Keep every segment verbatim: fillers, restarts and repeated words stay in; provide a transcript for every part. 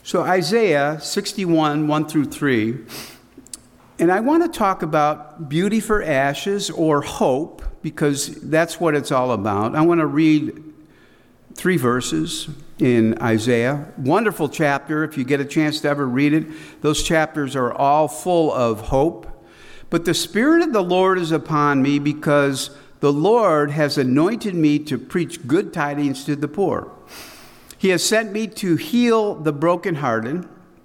So Isaiah sixty-one, one through three. And I want to talk about beauty for ashes, or hope, because that's what it's all about. I want to read three verses in Isaiah. Wonderful chapter. If you get a chance to ever read it, those chapters are all full of hope. But the Spirit of the Lord is upon me, because the Lord has anointed me to preach good tidings to the poor. He has sent me to heal the brokenhearted,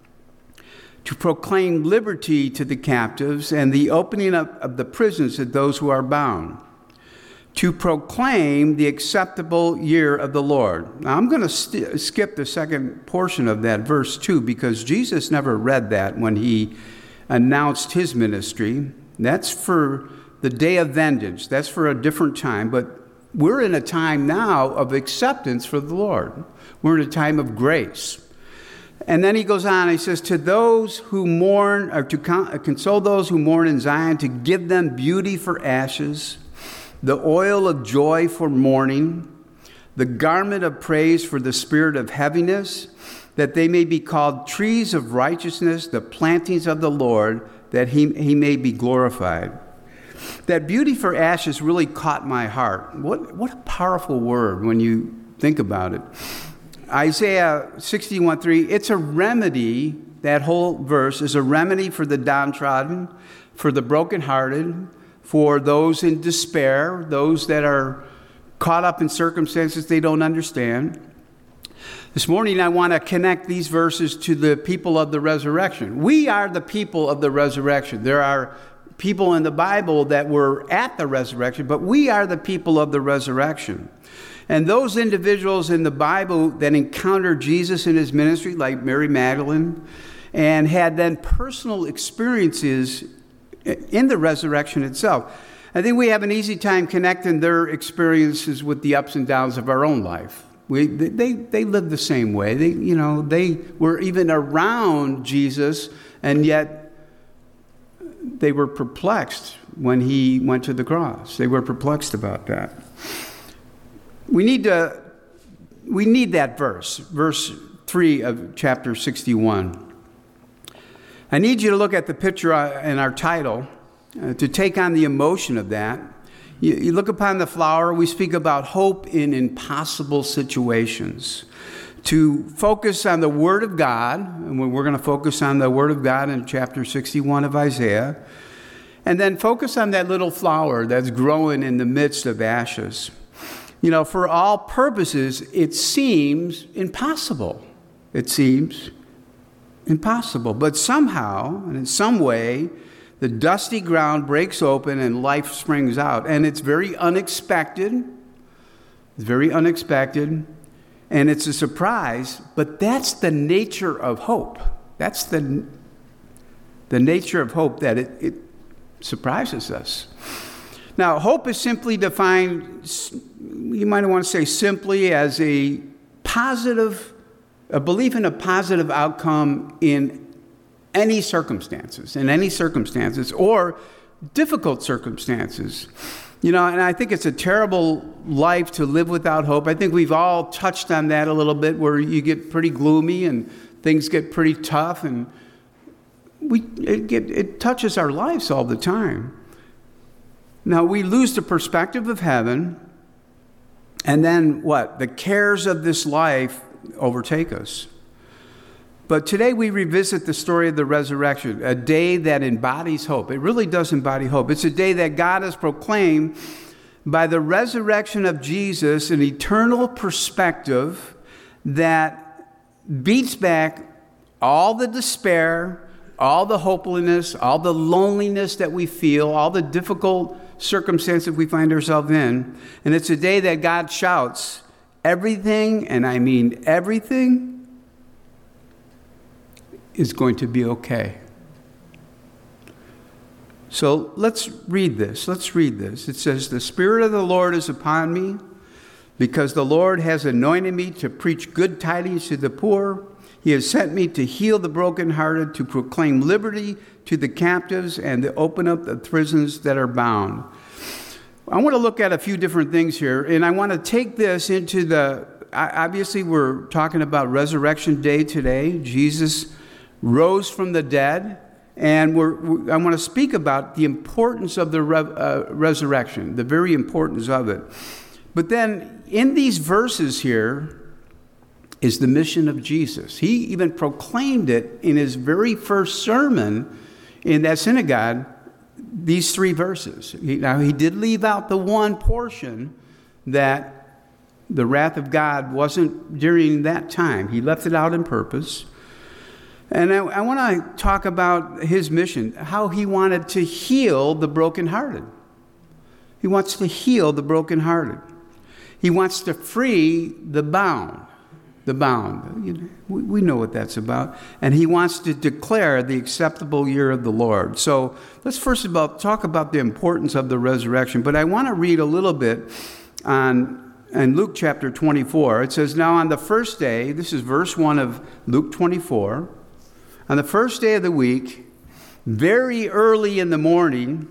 to proclaim liberty to the captives and the opening up of the prisons to those who are bound, to proclaim the acceptable year of the Lord. Now, I'm going to st- skip the second portion of that verse two, because Jesus never read that when he announced his ministry. That's for the day of vengeance. That's for a different time. But we're in a time now of acceptance for the Lord. We're in a time of grace. And then he goes on, he says, to those who mourn, or to console those who mourn in Zion, to give them beauty for ashes, the oil of joy for mourning, the garment of praise for the spirit of heaviness, that they may be called trees of righteousness, the plantings of the Lord, that he, he may be glorified. That beauty for ashes really caught my heart. What, what a powerful word when you think about it. Isaiah sixty-one, three, it's a remedy, that whole verse is a remedy for the downtrodden, for the brokenhearted, for those in despair, those that are caught up in circumstances they don't understand. This morning I want to connect these verses to the people of the resurrection. We are the people of the resurrection. There are people in the Bible that were at the resurrection, but we are the people of the resurrection. And those individuals in the Bible that encountered Jesus in his ministry, like Mary Magdalene, and had then personal experiences in the resurrection itself. I think we have an easy time connecting their experiences with the ups and downs of our own life. We, they, they lived the same way. They, you know, they were even around Jesus, and yet they were perplexed when he went to the cross. They were perplexed about that. We need to, we need that verse, verse three of chapter sixty-one. I need you to look at the picture in our title, uh, to take on the emotion of that. You, you look upon the flower, we speak about hope in impossible situations. To focus on the Word of God, and we're going to focus on the Word of God in chapter sixty-one of Isaiah, and then focus on that little flower that's growing in the midst of ashes. You know, for all purposes, it seems impossible. It seems impossible. But somehow, and in some way, the dusty ground breaks open and life springs out. And it's very unexpected. It's very unexpected. And it's a surprise. But that's the nature of hope. That's the, the nature of hope, that it, it surprises us. Now, hope is simply defined, you might want to say simply, as a positive, a belief in a positive outcome in any circumstances, in any circumstances, or difficult circumstances. You know, and I think it's a terrible life to live without hope. I think we've all touched on that a little bit, where you get pretty gloomy and things get pretty tough, and we it, get, it touches our lives all the time. Now, we lose the perspective of heaven, and then what? The cares of this life overtake us. But today we revisit the story of the resurrection, a day that embodies hope. It really does embody hope. It's a day that God has proclaimed by the resurrection of Jesus, an eternal perspective that beats back all the despair, all the hopelessness, all the loneliness that we feel, all the difficult circumstances we find ourselves in. And it's a day that God shouts, everything, and I mean everything, is going to be okay. So let's read this. Let's read this. It says, the Spirit of the Lord is upon me, because the Lord has anointed me to preach good tidings to the poor. He has sent me to heal the brokenhearted, to proclaim liberty to the captives, and to open up the prisons that are bound. I want to look at a few different things here, and I want to take this into the obviously we're talking about Resurrection Day today. Jesus rose from the dead, and we're, we, I want to speak about the importance of the re, uh, resurrection, the very importance of it. But then in these verses here is the mission of Jesus. He even proclaimed it in his very first sermon in that synagogue, these three verses. He, now, he did leave out the one portion that the wrath of God wasn't during that time. He left it out on purpose. And I, I want to talk about his mission, how he wanted to heal the brokenhearted. He wants to heal the brokenhearted. He wants to free the bound. The bound. You know, we, we know what that's about. And he wants to declare the acceptable year of the Lord. So let's first of all talk about the importance of the resurrection. But I want to read a little bit on in Luke chapter twenty-four. It says, now on the first day, this is verse one of Luke twenty-four, on the first day of the week, very early in the morning,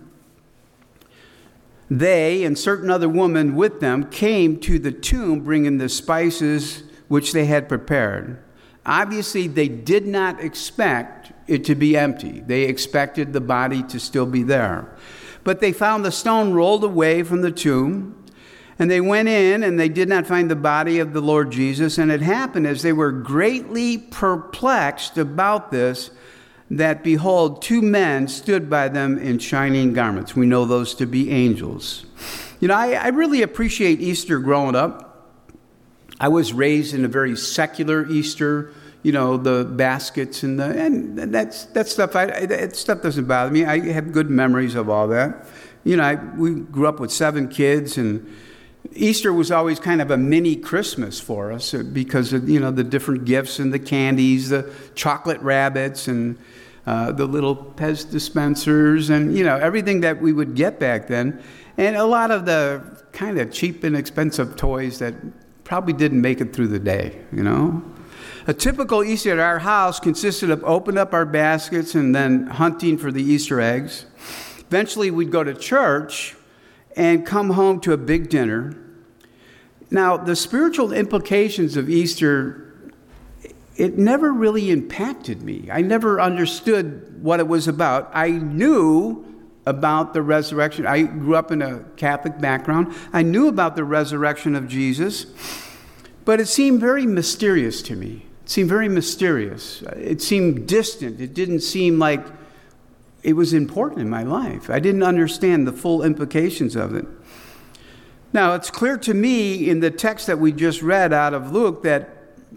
they and certain other women with them came to the tomb bringing the spices which they had prepared. Obviously, they did not expect it to be empty. They expected the body to still be there. But they found the stone rolled away from the tomb, and they went in, and they did not find the body of the Lord Jesus. And it happened as they were greatly perplexed about this, that behold, two men stood by them in shining garments. We know those to be angels. You know, I, I really appreciate Easter growing up. I was raised in a very secular Easter, you know, the baskets and the and that's that stuff. I that stuff doesn't bother me. I have good memories of all that. You know, I, we grew up with seven kids, and Easter was always kind of a mini Christmas for us because of, you know, the different gifts and the candies, the chocolate rabbits, and uh, the little Pez dispensers, and you know everything that we would get back then, and a lot of the kind of cheap and expensive toys that probably didn't make it through the day, you know. A typical Easter at our house consisted of opening up our baskets and then hunting for the Easter eggs. Eventually, we'd go to church and come home to a big dinner. Now, the spiritual implications of Easter, it never really impacted me. I never understood what it was about. I knew about the resurrection. I grew up in a Catholic background. I knew about the resurrection of Jesus, but it seemed very mysterious to me. It seemed very mysterious. It seemed distant. It didn't seem like it was important in my life. I didn't understand the full implications of it. Now, it's clear to me in the text that we just read out of Luke that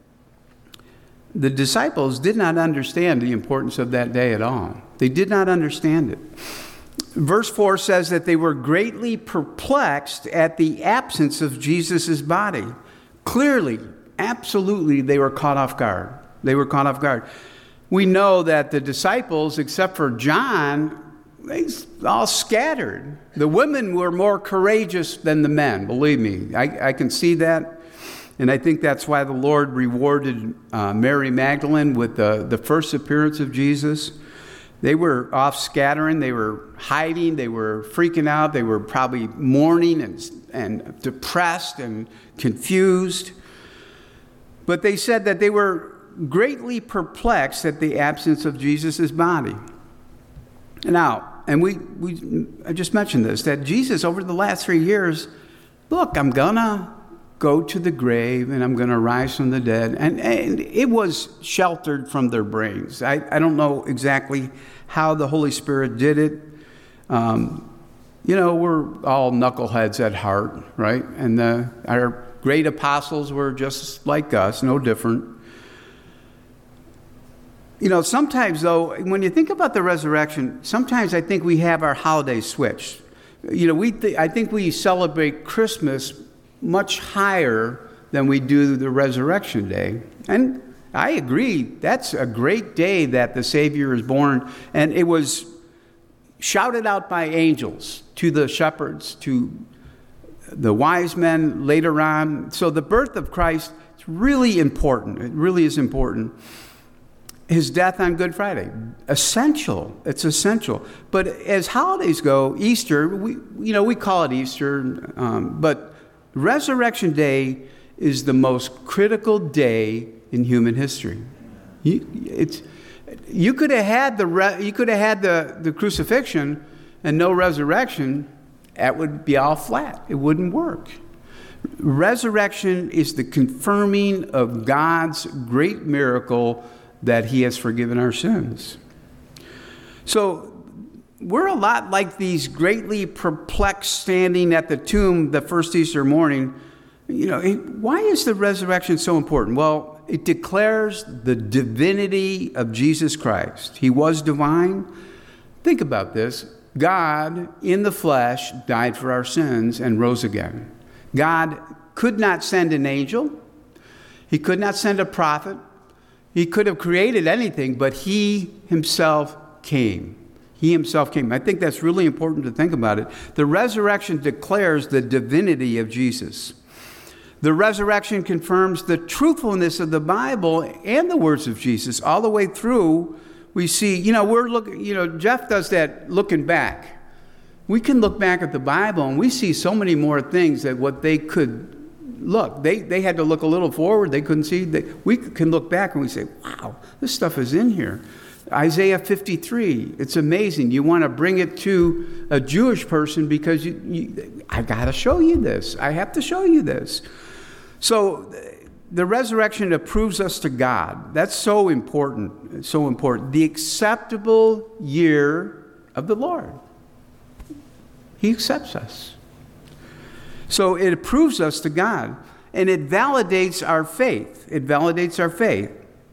the disciples did not understand the importance of that day at all. They did not understand it. Verse four says that they were greatly perplexed at the absence of Jesus' body. Clearly, absolutely, they were caught off guard. They were caught off guard. We know that the disciples, except for John, they all scattered. The women were more courageous than the men, believe me. I, I can see that. And I think that's why the Lord rewarded uh, Mary Magdalene with the, the first appearance of Jesus. They were off scattering. They were hiding. They were freaking out. They were probably mourning and, and depressed and confused. But they said that they were greatly perplexed at the absence of Jesus' body. Now, and we, we I just mentioned this, that Jesus over the last three years, look, I'm going to go to the grave and I'm going to rise from the dead. And, and it was sheltered from their brains. I, I don't know exactly how the Holy Spirit did it. Um, you know, we're all knuckleheads at heart, right? And the, our great apostles were just like us, no different. You know, sometimes, though, when you think about the resurrection, sometimes I think we have our holidays switched. You know, we th- I think we celebrate Christmas much higher than we do the resurrection day. And I agree, that's a great day that the Savior is born. And it was shouted out by angels to the shepherds, to the wise men later on. So the birth of Christ is really important. It really is important. His death on Good Friday, essential. It's essential. But as holidays go, Easter, we you know we call it Easter, um, but Resurrection Day is the most critical day in human history. You, it's, you could have had the re, you could have had the, the crucifixion and no resurrection. That would be all flat. It wouldn't work. Resurrection is the confirming of God's great miracle that he has forgiven our sins. So we're a lot like these greatly perplexed standing at the tomb the first Easter morning. You know, why is the resurrection so important? Well, it declares the divinity of Jesus Christ. He was divine. Think about this. God in the flesh died for our sins and rose again. God could not send an angel. He could not send a prophet. He could have created anything, but he himself came. He himself came. I think that's really important to think about it. The resurrection declares the divinity of Jesus. The resurrection confirms the truthfulness of the Bible and the words of Jesus. All the way through, we see, you know, we're looking, you know, Jeff does that looking back. We can look back at the Bible and we see so many more things that what they could look. They they had to look a little forward. They couldn't see. They, we can look back and we say, wow, this stuff is in here. Isaiah fifty-three, it's amazing. You want to bring it to a Jewish person because you, you I got to show you this. I have to show you this. So the resurrection approves us to God. That's so important, so important. The acceptable year of the Lord. He accepts us. So it approves us to God, and it validates our faith. It validates our faith.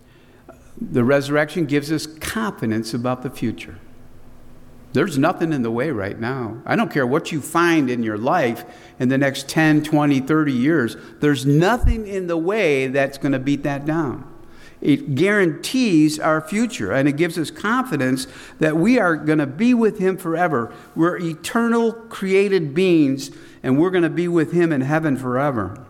The resurrection gives us confidence about the future. There's nothing in the way right now. I don't care what you find in your life in the next ten, twenty, thirty years. There's nothing in the way that's going to beat that down. It guarantees our future, and it gives us confidence that we are going to be with him forever. We're eternal created beings, and we're going to be with him in heaven forever.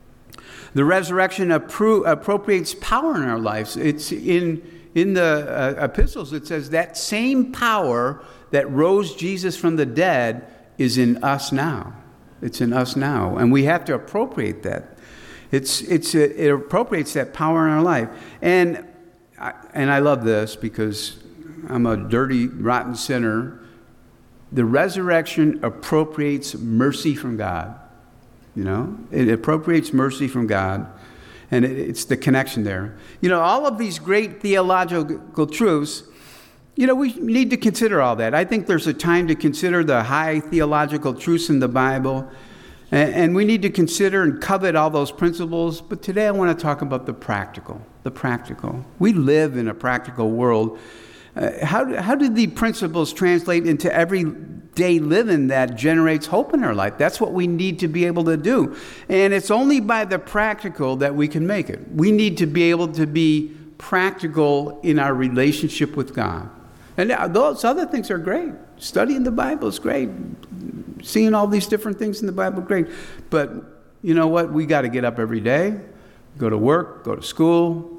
The resurrection appro- appropriates power in our lives. It's in, in the uh, epistles, it says that same power that rose Jesus from the dead is in us now. It's in us now, and we have to appropriate that. It's it's a, it appropriates that power in our life. And I, and I love this because I'm a dirty, rotten sinner. The resurrection appropriates mercy from God. You know, it appropriates mercy from God. And it, it's the connection there. You know, all of these great theological truths, you know, we need to consider all that. I think there's a time to consider the high theological truths in the Bible. And we need to consider and covet all those principles. But today I want to talk about the practical. The practical. We live in a practical world. Uh, how, how do the principles translate into everyday living that generates hope in our life? That's what we need to be able to do. And it's only by the practical that we can make it. We need to be able to be practical in our relationship with God. And those other things are great. Studying the Bible is great. Seeing all these different things in the Bible, great. But you know what? We got to get up every day, go to work, go to school.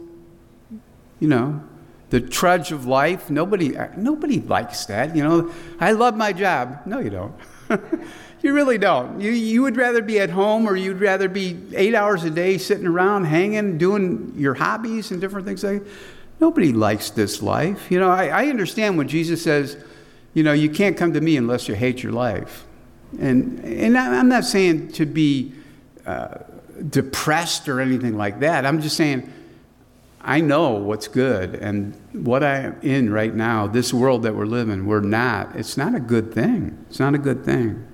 You know, the trudge of life. Nobody, nobody likes that. You know, I love my job. No, you don't. You really don't. You you would rather be at home, or you'd rather be eight hours a day sitting around, hanging, doing your hobbies and different things like that. Nobody likes this life. You know, I, I understand when Jesus says, you know, you can't come to me unless you hate your life. And and I'm not saying to be uh, depressed or anything like that. I'm just saying I know what's good, and what I'm in right now, this world that we're living, we're not. It's not a good thing. It's not a good thing.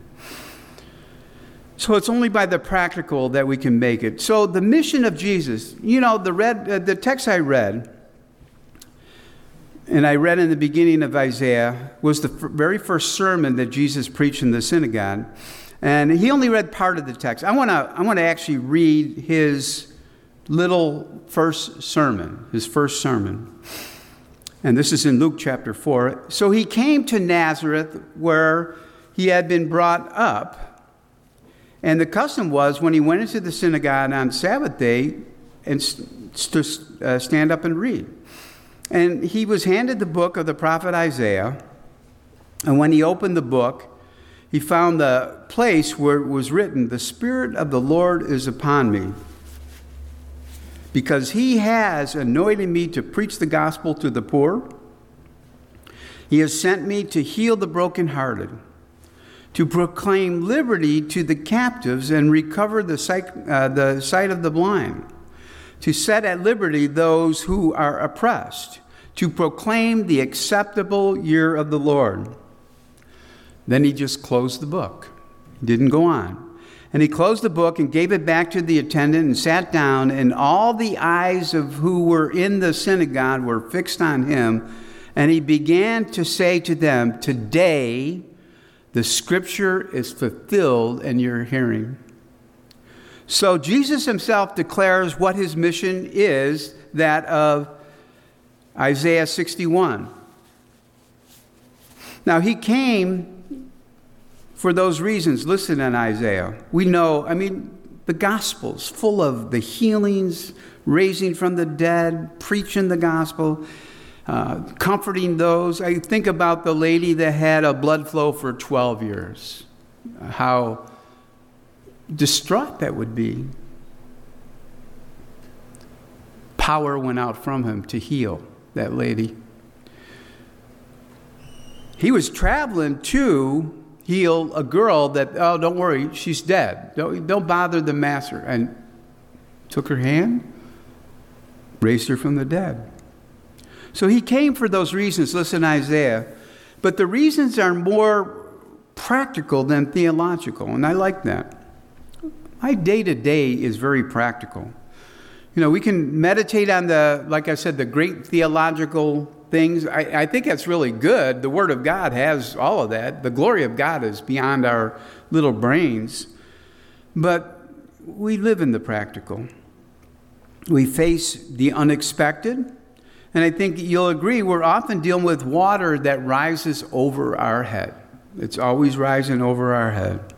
So it's only by the practical that we can make it. So the mission of Jesus, you know, the read uh, the text I read, and I read in the beginning of Isaiah, was the f- very first sermon that Jesus preached in the synagogue. And he only read part of the text. I want to I want to actually read his little first sermon, his first sermon. And this is in Luke chapter four. So he came to Nazareth, where he had been brought up. And the custom was, when he went into the synagogue on Sabbath day, and st- st- uh, stand up and read. And he was handed the book of the prophet Isaiah. And when he opened the book, he found the place where it was written, "The Spirit of the Lord is upon me, because he has anointed me to preach the gospel to the poor. He has sent me to heal the brokenhearted, to proclaim liberty to the captives and recover the sight, uh, the sight of the blind, to set at liberty those who are oppressed, to proclaim the acceptable year of the Lord. Then he just closed the book. He didn't go on. And he closed the book and gave it back to the attendant and sat down, and all the eyes of who were in the synagogue were fixed on him. And he began to say to them, "Today the scripture is fulfilled in your hearing." So Jesus himself declares what his mission is, that of Isaiah sixty-one. Now he came for those reasons listed in Isaiah. We know, I mean, the Gospel's full of the healings, raising from the dead, preaching the gospel, uh, comforting those. I think about the lady that had a blood flow for twelve years. How distraught that would be. Power went out from him to heal that lady. He was traveling to heal a girl that, oh, don't worry, she's dead. Don't, don't bother the master. And took her hand, raised her from the dead. So he came for those reasons, listen to Isaiah. But the reasons are more practical than theological, and I like that. My day-to-day is very practical. You know, we can meditate on the, like I said, the great theological things. I, I think that's really good. The Word of God has all of that. The glory of God is beyond our little brains. But we live in the practical. We face the unexpected. And I think you'll agree, we're often dealing with water that rises over our head. It's always rising over our head.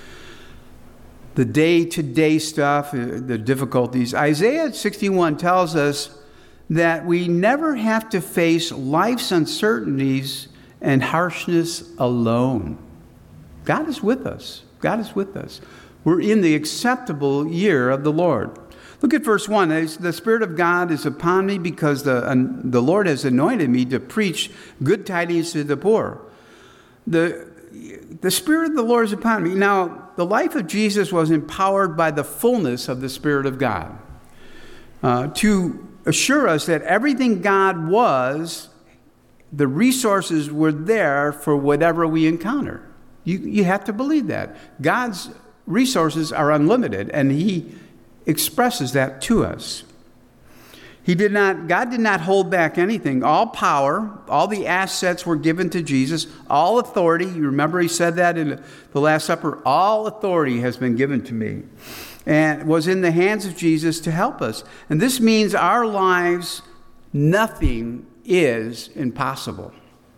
The day-to-day stuff, the difficulties. Isaiah sixty-one tells us that we never have to face life's uncertainties and harshness alone. God is with us. God is with us. We're in the acceptable year of the Lord. Look at verse one. The Spirit of God is upon me because the, uh, the Lord has anointed me to preach good tidings to the poor. The, the Spirit of the Lord is upon me. Now, the life of Jesus was empowered by the fullness of the Spirit of God uh, to assure us that everything God was, the resources were there for whatever we encounter. You, you have to believe that. God's resources are unlimited, and He expresses that to us. He did not, God did not hold back anything. All power, all the assets were given to Jesus. All authority, you remember He said that in the Last Supper, all authority has been given to me. And was in the hands of Jesus to help us. And this means our lives, nothing is impossible.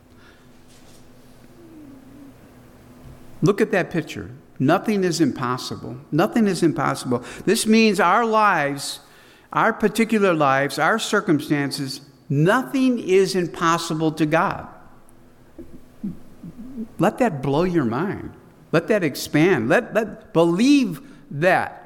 Look at that picture. Nothing is impossible. Nothing is impossible. This means our lives, our particular lives, our circumstances, nothing is impossible to God. Let that blow your mind. Let that expand. Let, let believe that.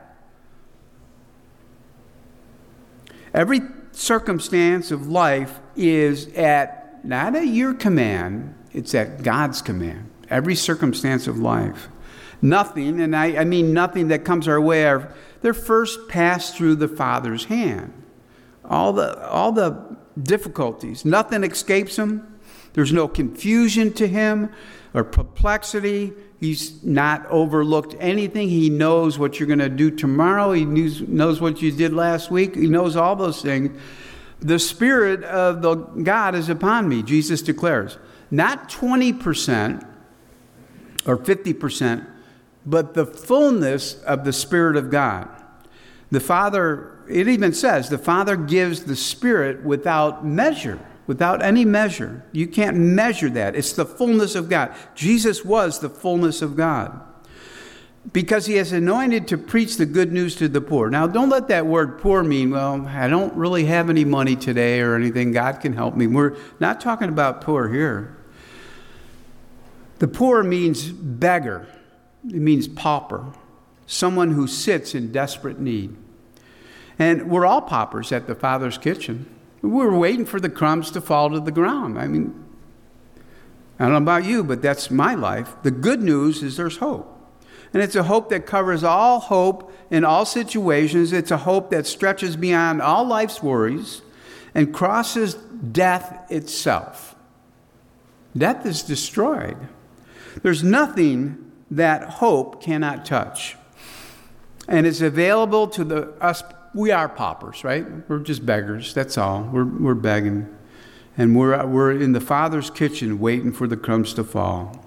Every circumstance of life is at, not at your command, it's at God's command. Every circumstance of life. Nothing, and I, I mean nothing that comes our way, are, they're first passed through the Father's hand. All the, all the difficulties, nothing escapes Him. There's no confusion to Him or perplexity. He's not overlooked anything. He knows what you're going to do tomorrow. He knows, knows what you did last week. He knows all those things. The Spirit of the God is upon me, Jesus declares. Not twenty percent or fifty percent, but the fullness of the Spirit of God. The Father, it even says, the Father gives the Spirit without measure. Without any measure. You can't measure that. It's the fullness of God. Jesus was the fullness of God. Because He has anointed to preach the good news to the poor. Now, don't let that word poor mean, well, I don't really have any money today or anything. God can help me. We're not talking about poor here. The poor means beggar. It means pauper. Someone who sits in desperate need. And we're all paupers at the Father's kitchen. We're waiting for the crumbs to fall to the ground. I mean, I don't know about you, but that's my life. The good news is there's hope. And it's a hope that covers all hope in all situations. It's a hope that stretches beyond all life's worries and crosses death itself. Death is destroyed. There's nothing that hope cannot touch. And it's available to the us. We are paupers, right? We're just beggars. That's all. We're we're begging. And we're we're in the Father's kitchen waiting for the crumbs to fall.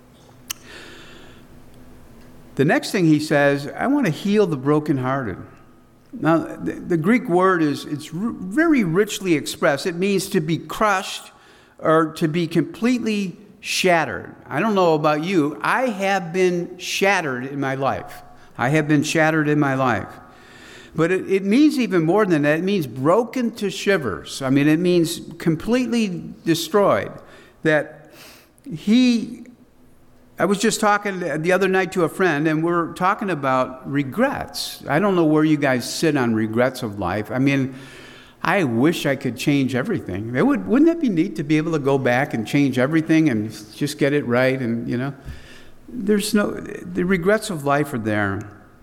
The next thing he says, I want to heal the brokenhearted. Now, the, the Greek word is it's r- very richly expressed. It means to be crushed or to be completely shattered. I don't know about you. I have been shattered in my life. I have been shattered in my life. But it, it means even more than that. It means broken to shivers. I mean, it means completely destroyed. That he... I was just talking the other night to a friend, and we're talking about regrets. I don't know where you guys sit on regrets of life. I mean, I wish I could change everything. It would, wouldn't that be neat to be able to go back and change everything and just get it right? And, you know, there's no, the regrets of life are there.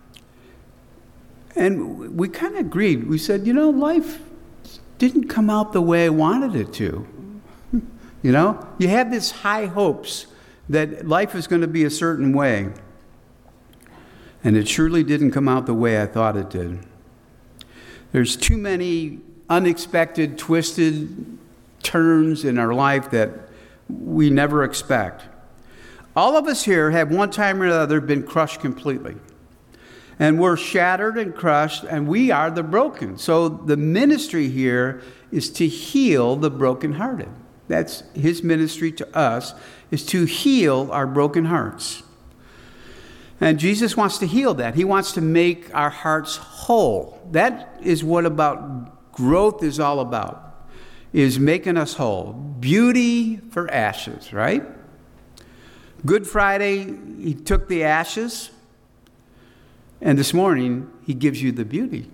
And we kind of agreed. We said, you know, life didn't come out the way I wanted it to. You know, you have this high hopes that life is going to be a certain way. And it surely didn't come out the way I thought it did. There's too many unexpected, twisted turns in our life that we never expect. All of us here have one time or another been crushed completely. And we're shattered and crushed, and we are the broken. So the ministry here is to heal the brokenhearted. That's his ministry to us, is to heal our broken hearts. And Jesus wants to heal that. He wants to make our hearts whole. That is what about growth is all about, is making us whole. Beauty for ashes, right? Good Friday, he took the ashes, and this morning, he gives you the beauty.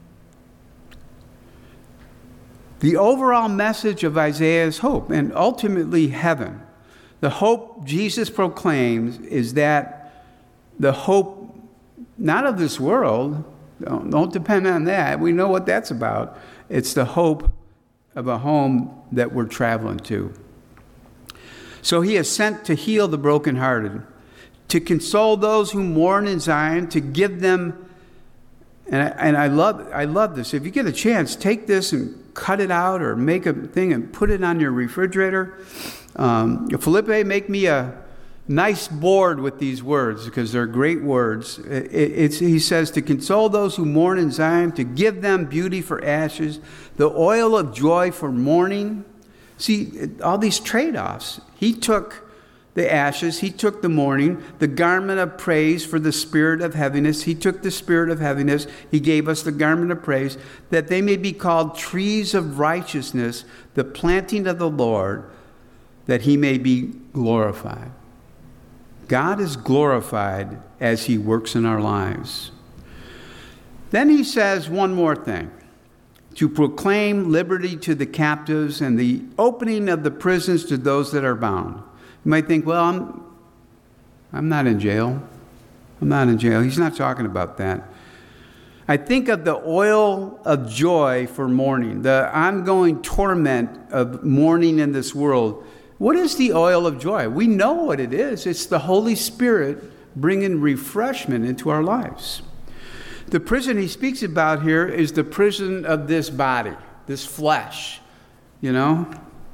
The overall message of Isaiah is hope, and ultimately heaven. The hope Jesus proclaims is that the hope, not of this world, don't, don't depend on that. We know what that's about. It's the hope of a home that we're traveling to. So he is sent to heal the brokenhearted, to console those who mourn in Zion, to give them, and I, and I love I love this. If you get a chance, take this and cut it out or make a thing and put it on your refrigerator. Um, Felipe, make me a nice board with these words because they're great words. It, it's, he says, to console those who mourn in Zion, to give them beauty for ashes, the oil of joy for mourning. See, all these trade-offs. He took the ashes, he took the mourning, the garment of praise for the spirit of heaviness. He took the spirit of heaviness. He gave us the garment of praise, that they may be called trees of righteousness, the planting of the Lord, that he may be glorified. God is glorified as he works in our lives. Then he says one more thing. To proclaim liberty to the captives and the opening of the prisons to those that are bound. You might think, well, I'm, I'm not in jail. I'm not in jail. He's not talking about that. I think of the oil of joy for mourning, the ongoing torment of mourning in this world. What is the oil of joy? We know what it is. It's the Holy Spirit bringing refreshment into our lives. The prison he speaks about here is the prison of this body, this flesh, you know.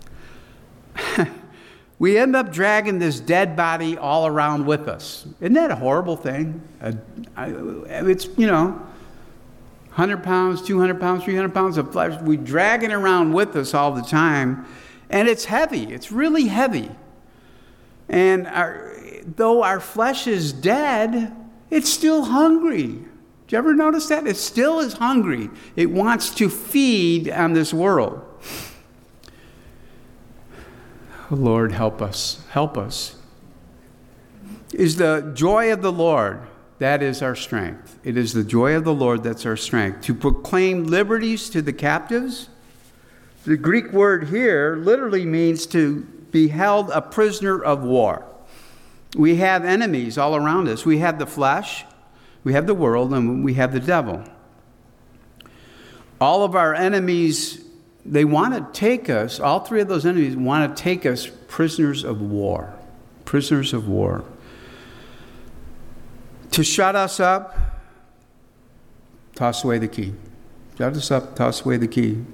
We end up dragging this dead body all around with us. Isn't that a horrible thing? Uh, I, it's, you know, one hundred pounds, two hundred pounds, three hundred pounds of flesh. We drag it around with us all the time. And it's heavy. It's really heavy. And our, though our flesh is dead, it's still hungry. Did you ever notice that? It still is hungry. It wants to feed on this world. Oh, Lord, help us. Help us. Is the joy of the Lord That is our strength. It is the joy of the Lord that's our strength. To proclaim liberties to the captives. The Greek word here literally means to be held a prisoner of war. We have enemies all around us. We have the flesh, we have the world, and we have the devil. All of our enemies, they want to take us, all three of those enemies want to take us prisoners of war. Prisoners of war. To shut us up, toss away the key. Shut us up, toss away the key.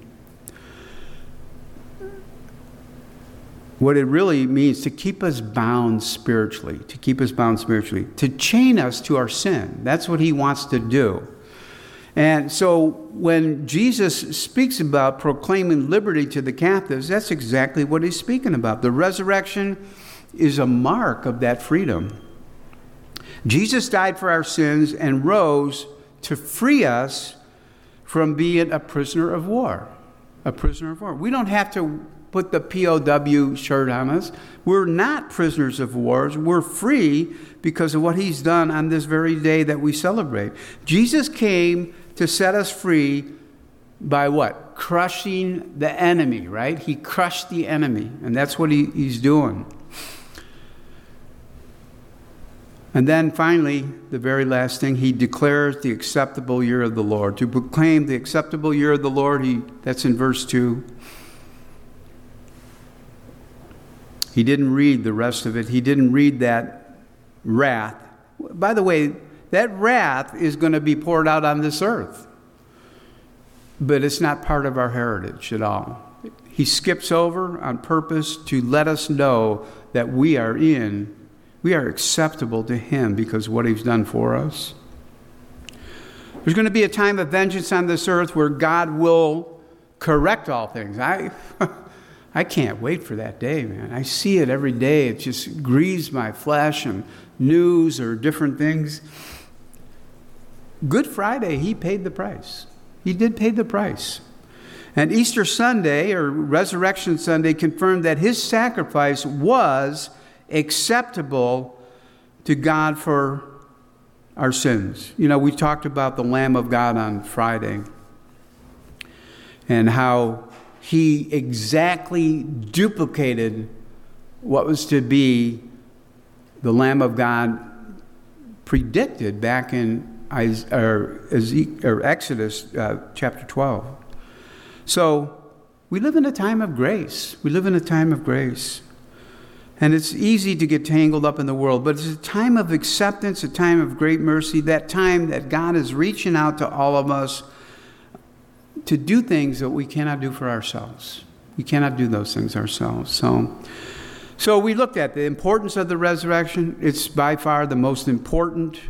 What it really means to keep us bound spiritually, to keep us bound spiritually, to chain us to our sin. That's what he wants to do. And so when Jesus speaks about proclaiming liberty to the captives, that's exactly what he's speaking about. The resurrection is a mark of that freedom. Jesus died for our sins and rose to free us from being a prisoner of war. A prisoner of war. We don't have to put the P O W shirt on us. We're not prisoners of war. We're free because of what he's done on this very day that we celebrate. Jesus came to set us free by what? Crushing the enemy, right? He crushed the enemy, and that's what he, he's doing. And then finally, the very last thing, he declares the acceptable year of the Lord. To proclaim the acceptable year of the Lord, he, that's in verse two. He didn't read the rest of it. He didn't read that wrath. By the way, that wrath is going to be poured out on this earth. But it's not part of our heritage at all. He skips over on purpose to let us know that we are in, we are acceptable to him because of what he's done for us. There's going to be a time of vengeance on this earth where God will correct all things. I... I can't wait for that day, man. I see it every day. It just grieves my flesh, and news or different things. Good Friday, he paid the price. He did pay the price. And Easter Sunday, or Resurrection Sunday, confirmed that his sacrifice was acceptable to God for our sins. You know, we talked about the Lamb of God on Friday and how he exactly duplicated what was to be the Lamb of God predicted back in Exodus uh, chapter twelve. So we live in a time of grace. We live in a time of grace. And it's easy to get tangled up in the world, but it's a time of acceptance, a time of great mercy, that time that God is reaching out to all of us to do things that we cannot do for ourselves. We cannot do those things ourselves. So, so we looked at the importance of the resurrection. It's by far the most important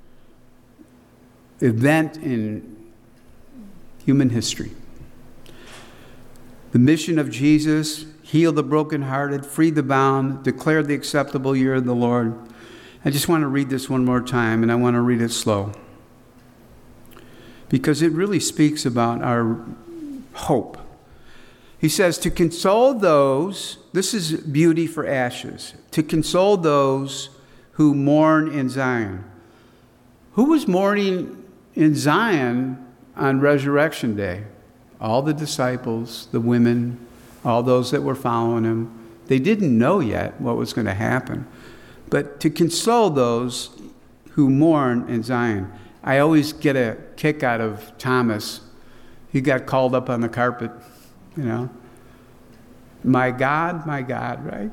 event in human history. The mission of Jesus: heal the brokenhearted, free the bound, declare the acceptable year of the Lord. I just want to read this one more time, and I want to read it slow, because it really speaks about our hope. He says, to console those, this is beauty for ashes, to console those who mourn in Zion. Who was mourning in Zion on Resurrection Day? All the disciples, the women, all those that were following him. They didn't know yet what was going to happen. But to console those who mourn in Zion. I always get a kick out of Thomas. He got called up on the carpet, you know. My God, my God, right?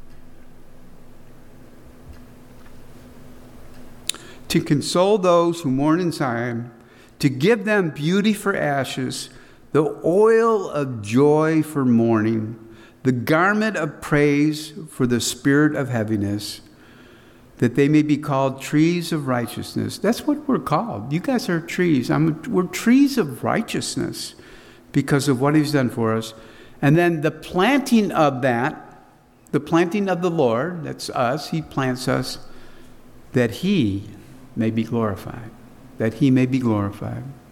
To console those who mourn in Zion, to give them beauty for ashes, the oil of joy for mourning, the garment of praise for the spirit of heaviness, that they may be called trees of righteousness. That's what we're called. You guys are trees. I'm, we're trees of righteousness because of what he's done for us. And then the planting of that, the planting of the Lord, that's us, he plants us, that he may be glorified. That he may be glorified.